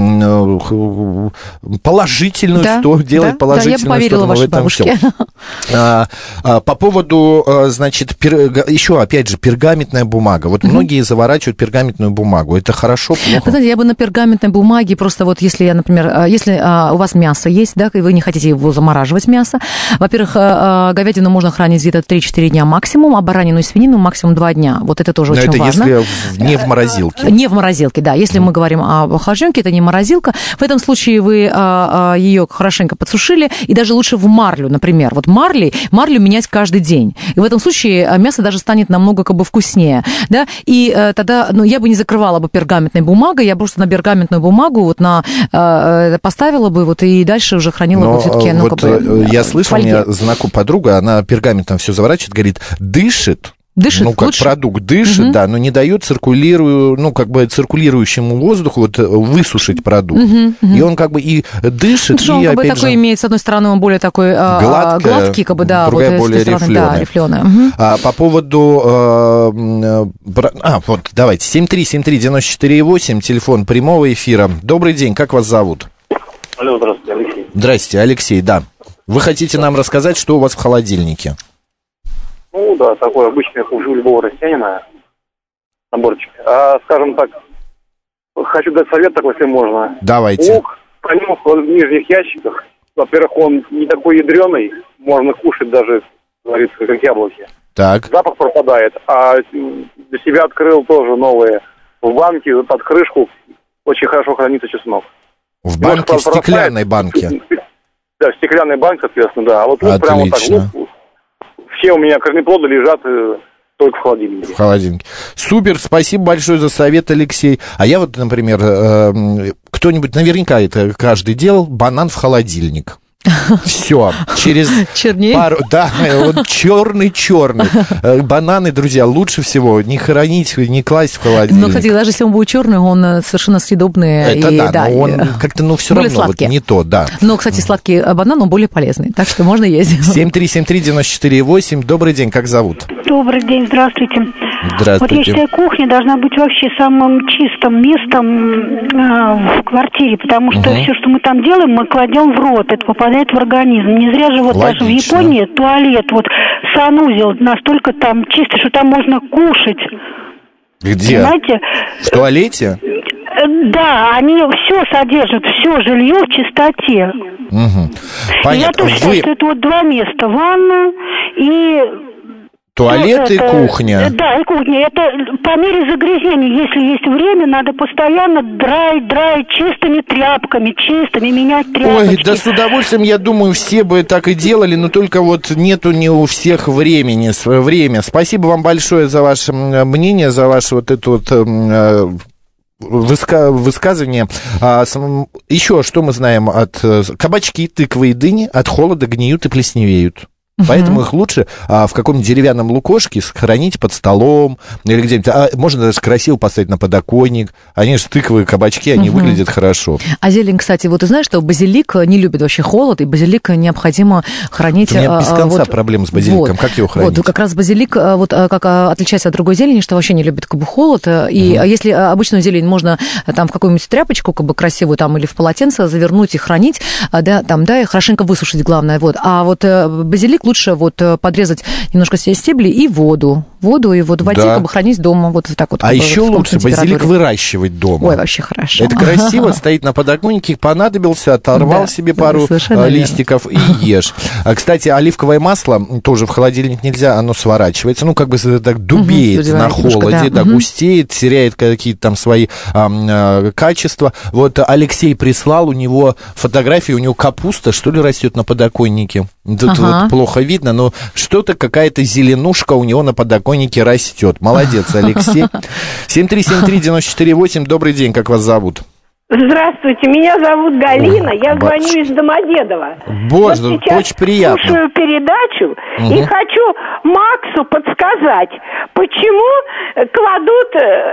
положительную делает положительную сторону в этом всем. По поводу, значит, еще, опять же, пергаментная бумага. Многие заворачивают пергаментную бумагу. Это хорошо, плохо? Вы знаете, я бы на пергаментной бумаге просто если я, например, если у вас мясо есть, да, и вы не хотите его замораживать, мясо, во-первых, говядину можно хранить где-то 3-4 дня максимум, а баранину и свинину максимум 2 дня. Вот это тоже очень важно. Но это если не в морозилке. Не в морозилке, да. Если мы говорим об охлажденке, это не морозилка. В этом случае вы ее хорошенько подсушили, и даже лучше в марлю, например. Марлю менять каждый день. И в этом случае мясо даже станет намного вкуснее, да, и тогда, я бы не закрывала бы пергаментной бумагой, я просто на пергаментную бумагу поставила бы, и дальше уже хранила бы все-таки, я слышал, у меня подруга, она пергаментом все заворачивает, говорит, дышит, как лучше. Продукт дышит, да, но не дает циркулирующему воздуху высушить продукт. И он и дышит, и опять такой имеет, с одной стороны, он более такой гладкий, другая более рифленая. По поводу... давайте, 7373948, телефон прямого эфира. Добрый день, как вас зовут? Алло, здравствуйте, Алексей. Здрасте, Алексей, да. Вы хотите нам рассказать, что у вас в холодильнике? Да, такой обычный у любого россиянина наборчик. Скажем так, хочу дать совет такой, если можно. Давайте. Лук хранил в нижних ящиках. Во-первых, он не такой ядреный, можно кушать даже, говорится, как яблоки. Так. Запах пропадает. А для себя открыл тоже новые. В банке под крышку очень хорошо хранится чеснок. В банке, в стеклянной банке? Да, в стеклянной банке, соответственно, да. А вот лук прямо вот так. Лук, все у меня корнеплоды лежат только в холодильнике. В холодильнике. Супер, спасибо большое за совет, Алексей. А я вот, например, кто-нибудь, наверняка это каждый делал, банан в холодильник. Все, через пару... Да, он черный. Бананы, друзья, лучше всего не хранить, не класть в холодильник. Но, кстати, даже если он будет черный, он совершенно съедобный. Это и, да, но он как-то, все равно вот не то, да. Но, кстати, сладкий банан, он более полезный, так что можно есть. 7373948, добрый день, как зовут? Добрый день, здравствуйте. Здравствуйте. Вот я считаю, кухня должна быть вообще самым чистым местом в квартире, потому что все, что мы там делаем, мы кладем в рот, это попадает в организм. Не зря же вот даже в Японии туалет, вот санузел настолько там чистый, что там можно кушать. Где? Понимаете? В туалете? Да, они все содержат, все жилье в чистоте. Понятно. Я тоже считаю, что это вот два места: ванна и... Туалет и кухня. Да, и кухня. Это по мере загрязнения, если есть время, надо постоянно драить чистыми тряпками, менять тряпочки. Ой, да с удовольствием, я думаю, все бы так и делали, но только вот нету не у всех время. Спасибо вам большое за ваше мнение, за ваше вот это вот... высказывание. Еще что мы знаем от кабачки, тыквы и дыни от холода гниют и плесневеют. Поэтому их лучше в каком-нибудь деревянном лукошке сохранить под столом или где-нибудь. Можно даже красиво поставить на подоконник. Они же тыквы, кабачки, они выглядят хорошо. А зелень, кстати, вот ты знаешь, что базилик не любит вообще холод, и базилик необходимо хранить... У меня без конца проблем с базиликом. Как его хранить? Вот, как раз базилик, вот как отличается от другой зелени, что вообще не любит как бы холод. И если обычную зелень можно там в какую-нибудь тряпочку как бы красивую там или в полотенце завернуть и хранить, да, там, да, и хорошенько высушить, главное. Вот. А вот базилик лучше вот подрезать немножко все стебли и воду и вот в воде как бы хранить дома вот так вот. А еще лучше базилик выращивать дома. Ой, вообще хорошо. Это красиво, стоит на подоконнике, понадобился, оторвал себе пару листиков и ешь. Кстати, оливковое масло тоже в холодильник нельзя, оно сворачивается, ну как бы так дубеет на холоде, да, густеет, теряет какие-то там свои качества. Вот Алексей прислал, у него фотографии, у него капуста, что ли, растет на подоконнике. Тут вот плохо видно, но что-то, какая-то зеленушка у него на подоконнике растет. Молодец, Алексей. 7373948, добрый день, как вас зовут? Здравствуйте, меня зовут Галина, я звоню из Домодедово. Боже, вот сейчас очень приятно. Слушаю передачу и хочу Максу подсказать, почему кладут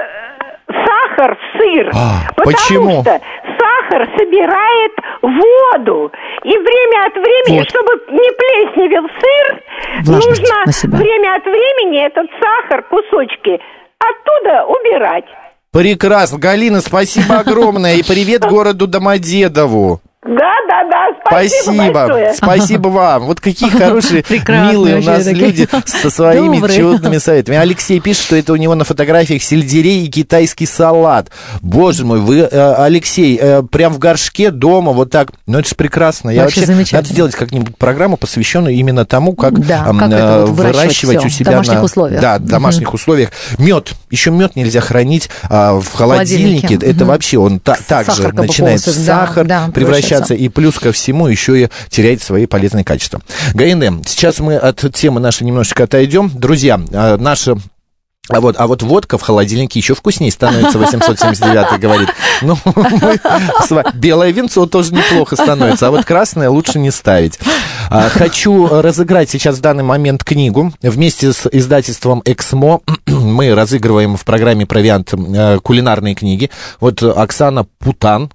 сахар в сыр. Почему? Потому что сахар собирает воду. И время от времени, вот, чтобы не плесневел сыр, нужно время от времени этот сахар, кусочки, оттуда убирать. Прекрасно. Галина, спасибо огромное. И привет городу Домодедову. Да, спасибо большое. Спасибо вам. Вот какие хорошие, милые у нас люди со своими чудными советами. Алексей пишет, что это у него на фотографиях сельдерей и китайский салат. Боже мой, вы, Алексей, прям в горшке дома вот так. Ну, это же прекрасно. Я вообще надо сделать как-нибудь программу, посвященную именно тому, как выращивать у себя в домашних условиях. Да, в домашних условиях. Мед. Еще мед нельзя хранить в холодильнике. Это вообще он также начинает в сахар превращаться. И плюс ко всему еще и теряет свои полезные качества. ГНМ, сейчас мы от темы нашей немножечко отойдем. Друзья, наша... А вот водка в холодильнике еще вкуснее становится, 879 говорит. Ну, белое винцо тоже неплохо становится, а вот красное лучше не ставить. Хочу разыграть сейчас в данный момент книгу. Вместе с издательством «Эксмо» мы разыгрываем в программе «Провиант» кулинарные книги. Вот Оксана Путан,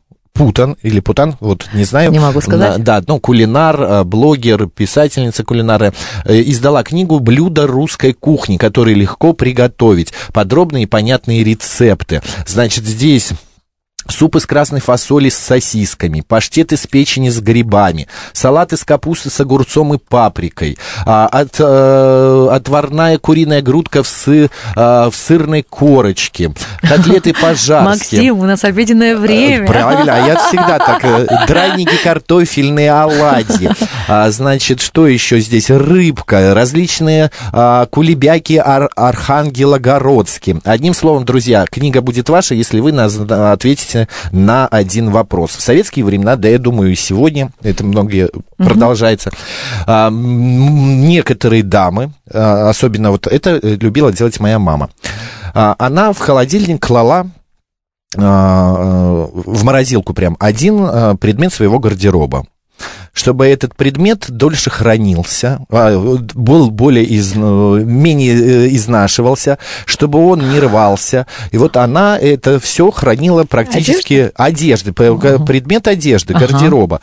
вот не знаю. Не могу сказать. Да, кулинар, блогер, писательница кулинара, издала книгу «Блюда русской кухни», которые легко приготовить. Подробные и понятные рецепты. Значит, здесь суп из красной фасоли с сосисками, паштет из печени с грибами, салат из капусты с огурцом и паприкой, отварная куриная грудка в сырной корочке, котлеты по-жарски. Максим, у нас обеденное время. Правильно, а я всегда так. Драники картофельные, оладьи. Значит, что еще здесь? Рыбка, различные кулебяки архангелогородские. Одним словом, друзья, книга будет ваша, если вы ответите на один вопрос. В советские времена, да, я думаю, и сегодня, это многие продолжается, некоторые дамы, особенно вот это любила делать моя мама, она в холодильник клала в морозилку прям один предмет своего гардероба, чтобы этот предмет дольше хранился, был менее изнашивался, чтобы он не рвался. И вот она это все хранила практически одежды, предмет одежды, гардероба.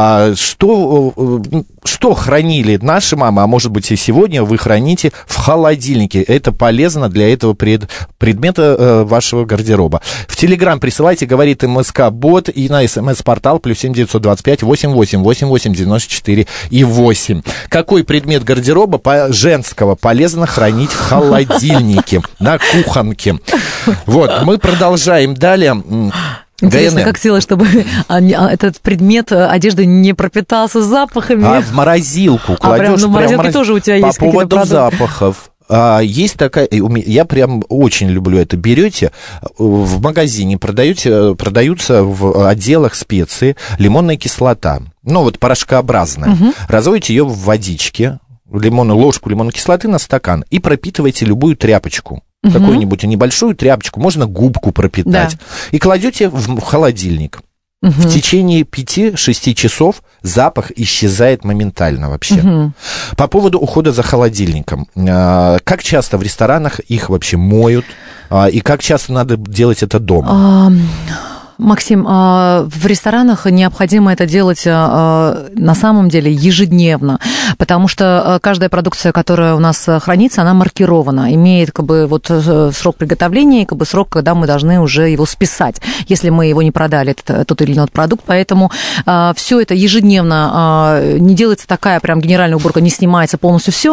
Что хранили наши мамы, а может быть и сегодня вы храните в холодильнике. Это полезно для этого предмета вашего гардероба. В Телеграм присылайте, говорит МСК-бот, и на СМС-портал +7 925 88 88 94 и 8. Какой предмет гардероба женского полезно хранить в холодильнике, на кухонке? Вот, мы продолжаем далее. Интересно, как сделать, чтобы этот предмет одежды не пропитался запахами? А в морозилку кладешь. В морозилке тоже у тебя есть какие-то продукты? По поводу запахов. Есть такая, я прям очень люблю это. Берете, в магазине продаются в отделах специи лимонная кислота. Ну, вот порошкообразная. Разводите ее в водичке, ложку лимонной кислоты на стакан и пропитываете любую тряпочку. Какую-нибудь небольшую тряпочку, можно губку пропитать. Да. И кладете в холодильник. В течение 5-6 часов запах исчезает моментально вообще. По поводу ухода за холодильником. Как часто в ресторанах их вообще моют? И как часто надо делать это дома? Максим, в ресторанах необходимо это делать на самом деле ежедневно, потому что каждая продукция, которая у нас хранится, она маркирована, имеет как бы вот срок приготовления и как бы срок, когда мы должны уже его списать, если мы его не продали, тот или иной продукт. Поэтому все это ежедневно, не делается такая прям генеральная уборка, не снимается полностью все,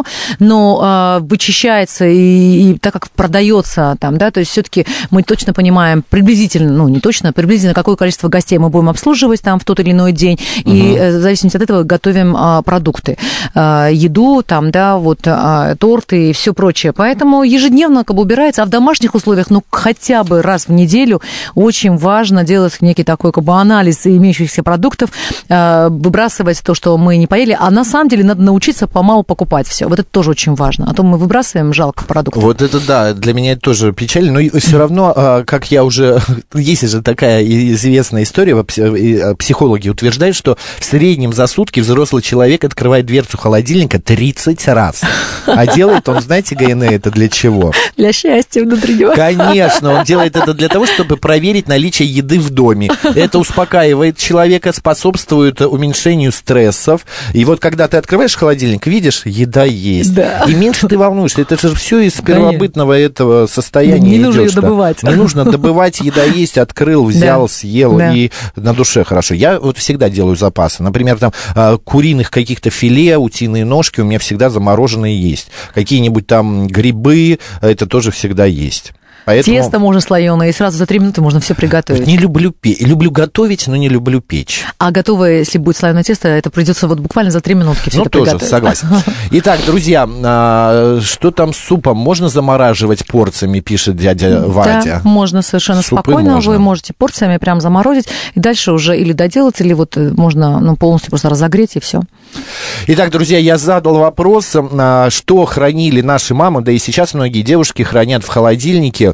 но вычищается и так как продается там, да, то есть все-таки мы точно понимаем приблизительно, ну не точно, приблизительно какое количество гостей мы будем обслуживать там в тот или иной день, и в зависимости от этого готовим продукты, еду, там, да, вот торты и все прочее. Поэтому ежедневно как бы убирается, а в домашних условиях, ну, хотя бы раз в неделю очень важно делать некий такой как бы анализ имеющихся продуктов, выбрасывать то, что мы не поели, а на самом деле надо научиться помалу покупать все. Вот это тоже очень важно. А то мы выбрасываем жалко продуктов. Вот это да, для меня это тоже печально, но все равно, как я уже... Есть же такая известная история, психологи утверждают, что в среднем за сутки взрослый человек открывает дверцу холодильника 30 раз. А делает он, знаете, ГНЭ, это для чего? Для счастья внутреннего. Конечно, он делает это для того, чтобы проверить наличие еды в доме. Это успокаивает человека, способствует уменьшению стрессов. И вот когда ты открываешь холодильник, видишь, еда есть. Да. И меньше ты волнуешься. Это же все из первобытного этого состояния. Не нужно ее добывать. Не нужно добывать, еда есть, открыл, взял, съел, и на душе хорошо. Я вот всегда делаю запасы. Например, там куриных каких-то филе, утиные ножки у меня всегда замороженные есть. Какие-нибудь там грибы, это тоже всегда есть. Поэтому... Тесто можно слоеное, и сразу за 3 минуты можно все приготовить. Не люблю люблю готовить, но не люблю печь. А готовое, если будет слоеное тесто, это придется вот буквально за 3 минутки все это приготовить. Ну, тоже, согласен. Итак, друзья, что там с супом? Можно замораживать порциями, пишет дядя Вадя? Да, можно совершенно спокойно. Вы можете порциями прям заморозить, и дальше уже или доделать, или вот можно полностью просто разогреть, и все. Итак, друзья, я задал вопрос, что хранили наши мамы, да и сейчас многие девушки хранят в холодильнике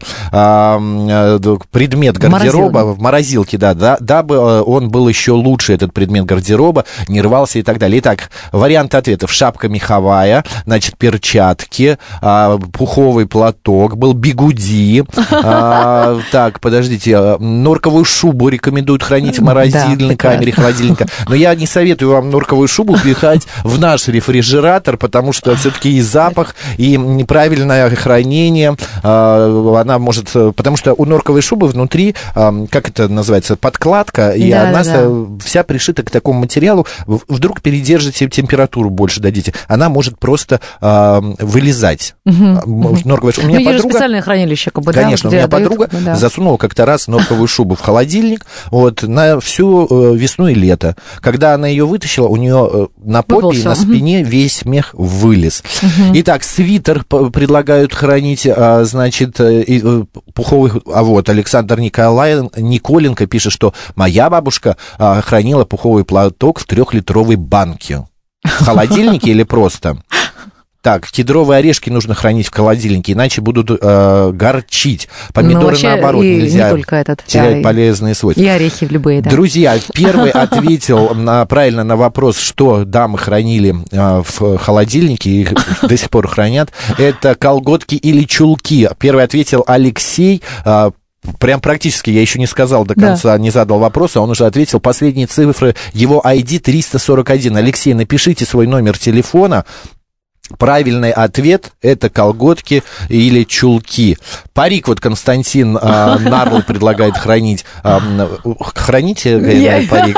предмет гардероба в морозилке, дабы он был еще лучше, этот предмет гардероба, не рвался и так далее. Итак, варианты ответов: шапка меховая, значит, перчатки, пуховый платок, был бигуди, так, подождите, норковую шубу рекомендуют хранить в морозильной камере холодильника, но я не советую вам норковую шубу запихать в наш рефрижератор, потому что все-таки и запах, и неправильное хранение, она может... Потому что у норковой шубы внутри, как это называется, подкладка, и она вся пришита к такому материалу. Вдруг передержите температуру больше дадите, она может просто вылезать. Норковая шуба. У меня есть же специальное хранилище, как бы, конечно, у меня подруга засунула как-то раз норковую шубу в холодильник вот, на всю весну и лето. Когда она ее вытащила, у нее на попе и на спине весь мех вылез. Итак, свитер предлагают хранить, значит, пуховый... А вот Александр Николенко пишет, что моя бабушка хранила пуховый платок в 3-литровой банке. В холодильнике или просто? Так, кедровые орешки нужно хранить в холодильнике, иначе будут горчить. Помидоры, наоборот, нельзя терять полезные свойства. И орехи любые, да. Друзья, первый ответил правильно на вопрос, что дамы хранили в холодильнике, и их до сих пор хранят. Это колготки или чулки. Первый ответил Алексей. Прям практически, я еще не сказал до конца, не задал вопроса, он уже ответил. Последние цифры его ID 341. Алексей, напишите свой номер телефона. Правильный ответ – это колготки или чулки. Парик вот Константин Нарл предлагает хранить. Храните парик?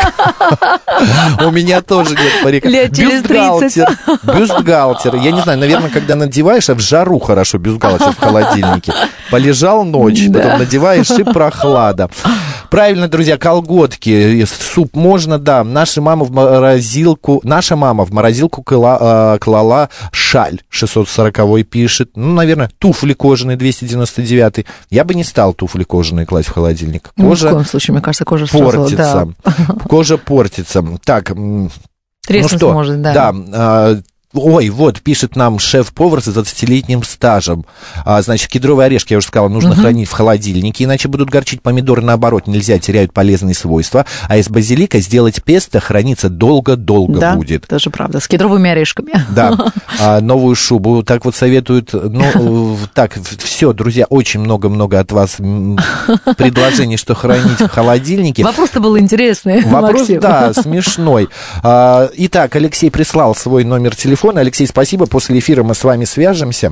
У меня тоже нет парика. Бюстгальтер. Я не знаю, наверное, когда надеваешь, а в жару хорошо бюстгальтер в холодильнике. Полежал ночь, потом надеваешь, и прохлада. Правильно, друзья, колготки, суп можно, да. Наша мама в морозилку клала шаль, 640-й пишет. Ну, наверное, туфли кожаные, 299-й. Я бы не стал туфли кожаные класть в холодильник. Кожа в коем случае, мне кажется, кожа портится. Кожа портится. Так, треснуть может, да. Да. Ой, вот, пишет нам шеф-повар с 20-летним стажем. Значит, кедровые орешки, я уже сказала, нужно хранить в холодильнике, иначе будут горчить. Помидоры, наоборот, нельзя, теряют полезные свойства. А из базилика сделать песто хранится долго-долго будет. Да, тоже правда, с кедровыми орешками. Да, новую шубу так вот советуют. Ну, так, все, друзья, очень много-много от вас предложений, что хранить в холодильнике. Вопрос-то был интересный, Вопрос, Максим. да, смешной. Итак, Алексей прислал свой номер телефона. Алексей, спасибо. После эфира мы с вами свяжемся.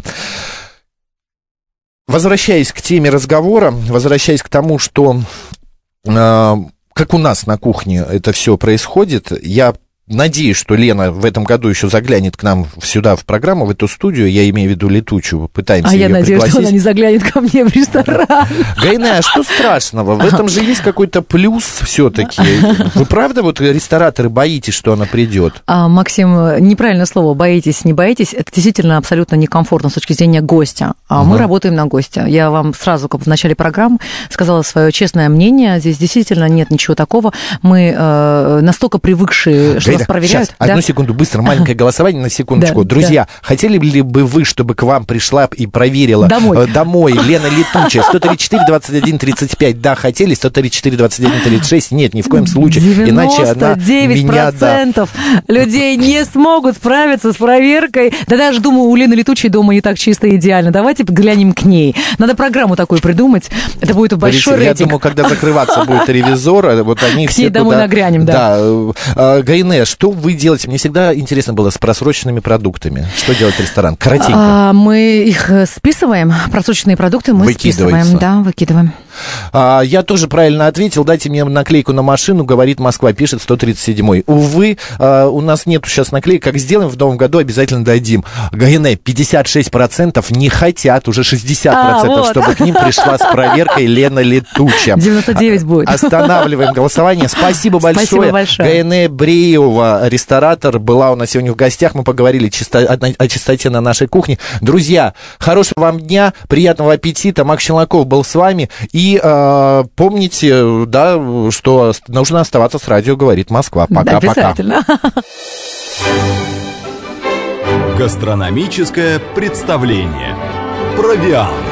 Возвращаясь к теме разговора, возвращаясь к тому, что как у нас на кухне это все происходит, я надеюсь, что Лена в этом году еще заглянет к нам сюда в программу, в эту студию, я имею в виду летучую, пытаемся ее пригласить. А я надеюсь, что она не заглянет ко мне в ресторан. Гайне, а что страшного? В этом же есть какой-то плюс все-таки. Вы правда вот рестораторы боитесь, что она придет? Максим, неправильное слово, боитесь, не боитесь, это действительно абсолютно некомфортно с точки зрения гостя. Мы работаем на гостя. Я вам сразу, как в начале программы, сказала свое честное мнение. Здесь действительно нет ничего такого. Мы настолько привыкшие, что нас проверяют. Сейчас, одну секунду, быстро, маленькое голосование, на секундочку. Друзья, хотели ли бы вы, чтобы к вам пришла и проверила домой Лена Летучая? 134-21-35, да, хотели, 134-21-36, нет, ни в коем случае. 99% людей не смогут справиться с проверкой. Да даже, думаю, у Лены Летучей дома не так чисто и идеально. Давайте глянем к ней. Надо программу такую придумать. Это будет большой рейтинг. Я думаю, когда закрываться будет ревизор, вот они все туда... К ней домой нагрянем, да. Гайне, что вы делаете? Мне всегда интересно было с просроченными продуктами. Что делает ресторан? Коротенько. Мы их списываем. Просроченные продукты мы списываем. Да, выкидываем. Я тоже правильно ответил. Дайте мне наклейку на машину, говорит Москва, пишет 137-й. Увы, у нас нету сейчас наклеек. Как сделаем в новом году, обязательно дадим. Гайне, 56% не хотят, уже 60%, чтобы к ним пришла с проверкой Лена Летучая. 99 будет. Останавливаем голосование. Спасибо большое. Спасибо большое. Гайне Бреева, ресторатор, была у нас сегодня в гостях. Мы поговорили о чистоте на нашей кухне. Друзья, хорошего вам дня, приятного аппетита. Макс Челноков был с вами. И помните, да, что нужно оставаться с радио «Говорит Москва». Пока-пока. Обязательно. Гастрономическое представление. Провиант.